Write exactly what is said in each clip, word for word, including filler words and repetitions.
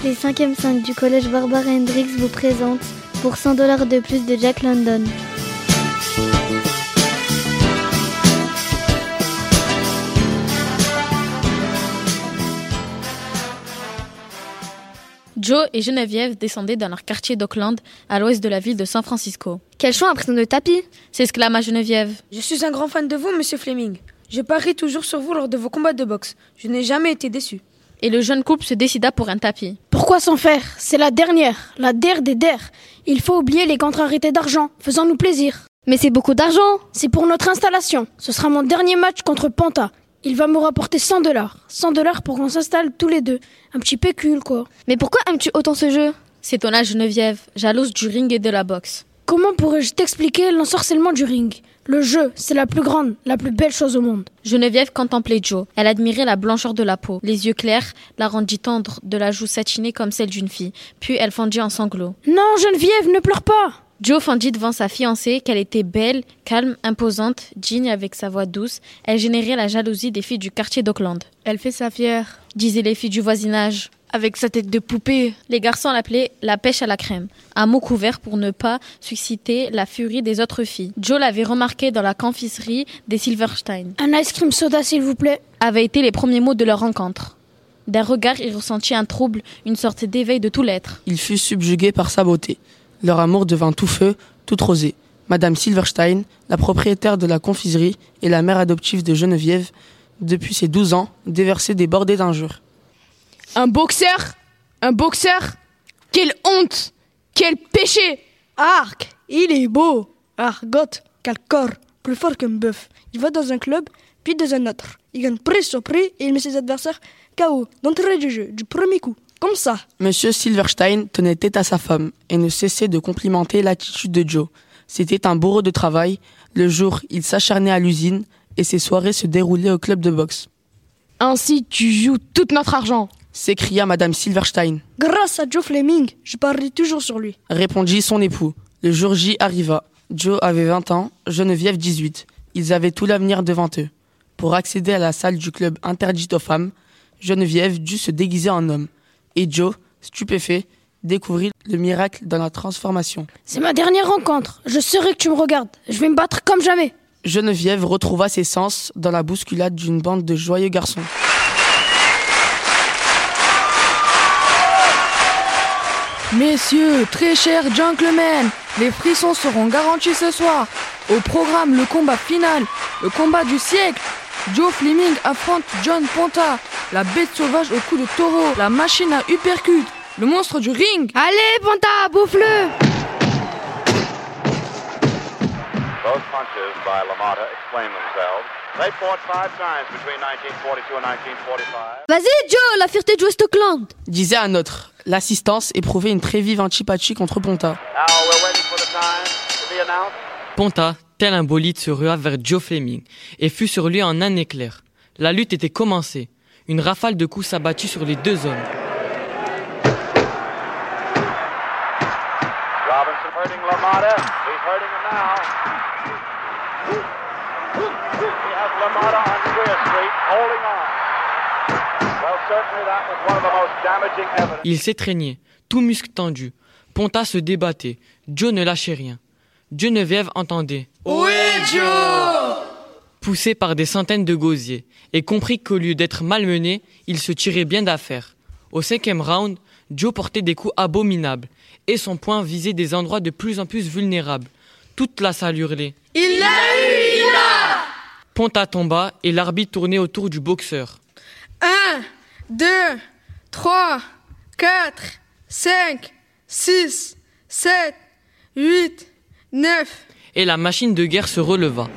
Les cinquième cinq du collège Barbara Hendricks vous présente Pour cent dollars de plus de Jack London. Joe et Geneviève descendaient dans leur quartier d'Oakland, à l'ouest de la ville de San Francisco. Quel choix, un prénom de tapis! S'exclama Geneviève. Je suis un grand fan de vous, monsieur Fleming. Je parie toujours sur vous lors de vos combats de boxe. Je n'ai jamais été déçu. Et le jeune couple se décida pour un tapis. Pourquoi s'en faire? C'est la dernière, la der des der. Il faut oublier les contrariétés d'argent, faisons-nous plaisir. Mais c'est beaucoup d'argent! C'est pour notre installation. Ce sera mon dernier match contre Ponta. Il va me rapporter cent dollars. cent dollars pour qu'on s'installe tous les deux. Un petit pécule, quoi. Mais pourquoi aimes-tu autant ce jeu? S'étonna Geneviève, jalouse du ring et de la boxe. Comment pourrais-je t'expliquer l'ensorcellement du ring? Le jeu, c'est la plus grande, la plus belle chose au monde. Geneviève contemplait Joe. Elle admirait la blancheur de la peau. Les yeux clairs la rendit tendre, de la joue satinée comme celle d'une fille. Puis elle fondit en sanglots. Non, Geneviève, ne pleure pas! Joe fendit devant sa fiancée qu'elle était belle, calme, imposante, digne avec sa voix douce. Elle générait la jalousie des filles du quartier d'Oakland. Elle fait sa fière, disaient les filles du voisinage. Avec sa tête de poupée. Les garçons l'appelaient la pêche à la crème. Un mot couvert pour ne pas susciter la furie des autres filles. Joe l'avait remarqué dans la confiserie des Silverstein. Un ice cream soda, s'il vous plaît. Avaient été les premiers mots de leur rencontre. D'un regard, il ressentit un trouble, une sorte d'éveil de tout l'être. Il fut subjugué par sa beauté. Leur amour devint tout feu, toute rosée. Madame Silverstein, la propriétaire de la confiserie et la mère adoptive de Geneviève, depuis ses douze ans, déversait des bordées d'injures. Un boxeur? Un boxeur? Quelle honte! Quel péché! Arc, il est beau! Argot, quel corps, plus fort qu'un bœuf. Il va dans un club, puis dans un autre. Il gagne prix sur prix et il met ses adversaires K O, d'entrée du jeu, du premier coup. Comme ça. Monsieur Silverstein tenait tête à sa femme et ne cessait de complimenter l'attitude de Joe. C'était un bourreau de travail. Le jour, il s'acharnait à l'usine et ses soirées se déroulaient au club de boxe. Ainsi, tu joues tout notre argent, s'écria Madame Silverstein. Grâce à Joe Fleming, je parie toujours sur lui, répondit son époux. Le jour J arriva. Joe avait vingt ans, Geneviève dix-huit. Ils avaient tout l'avenir devant eux. Pour accéder à la salle du club interdite aux femmes, Geneviève dut se déguiser en homme. Et Joe, stupéfait, découvrit le miracle dans la transformation. C'est ma dernière rencontre. Je saurai que tu me regardes. Je vais me battre comme jamais. Geneviève retrouva ses sens dans la bousculade d'une bande de joyeux garçons. Messieurs, très chers gentlemen, les frissons seront garantis ce soir. Au programme, le combat final, le combat du siècle. Joe Fleming affronte John Ponta, la bête sauvage au cou de taureau, la machine à uppercut, le monstre du ring. Allez, Ponta, bouffe-le! Both punches by LaMotta explain themselves. They fought five times between nineteen forty-two and nineteen forty-five. Vas-y, Joe, la fierté de West Oakland! Disait un autre. L'assistance éprouvait une très vive antipathie contre Ponta. Now we're waiting for the time to be announced. Ponta, tel un bolide, se rua vers Joe Fleming et fut sur lui en un éclair. La lutte était commencée. Une rafale de coups s'abattit sur les deux hommes. Robinson hurting LaMotta. He's hurting him now. He has LaMotta on Square Street, holding on. Well, certainly that was one of the most damaging evidence. Il s'étreignait, tout muscle tendu. Ponta se débattait. Joe ne lâchait rien. Geneviève entendait « Oui, Joe !» poussé par des centaines de gosiers, et comprit qu'au lieu d'être malmené, il se tirait bien d'affaire. Au cinquième round, Joe portait des coups abominables, et son poing visait des endroits de plus en plus vulnérables. Toute la salle hurlait « Il l'a eu, il l'a !» Ponta tomba, et l'arbitre tournait autour du boxeur. Un, deux, trois, quatre, cinq, six, sept, huit, neuf. Et la machine de guerre se releva.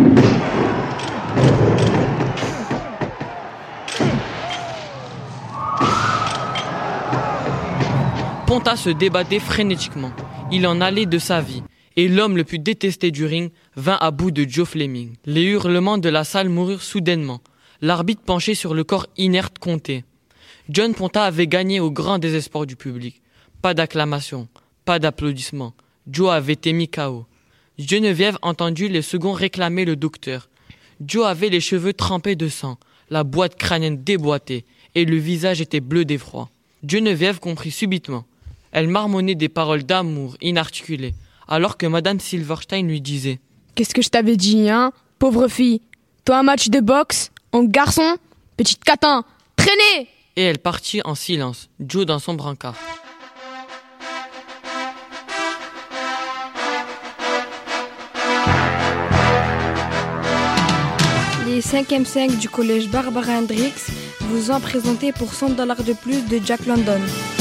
Ponta se débattait frénétiquement. Il en allait de sa vie. Et l'homme le plus détesté du ring vint à bout de Joe Fleming. Les hurlements de la salle moururent soudainement. L'arbitre penché sur le corps inerte comptait. John Ponta avait gagné au grand désespoir du public. Pas d'acclamation, pas d'applaudissements. Joe avait été mis K O. Geneviève entendit les seconds réclamer le docteur. Joe avait les cheveux trempés de sang, la boîte crânienne déboîtée, et le visage était bleu d'effroi. Geneviève comprit subitement. Elle marmonnait des paroles d'amour inarticulées, alors que Madame Silverstein lui disait « Qu'est-ce que je t'avais dit, hein, pauvre fille? Toi, un match de boxe, en garçon, petite catin, traînez !» Et elle partit en silence, Joe dans son brancard. Les cinquième cinq du collège Barbara Hendricks vous ont présenté pour cent dollars de plus de Jack London.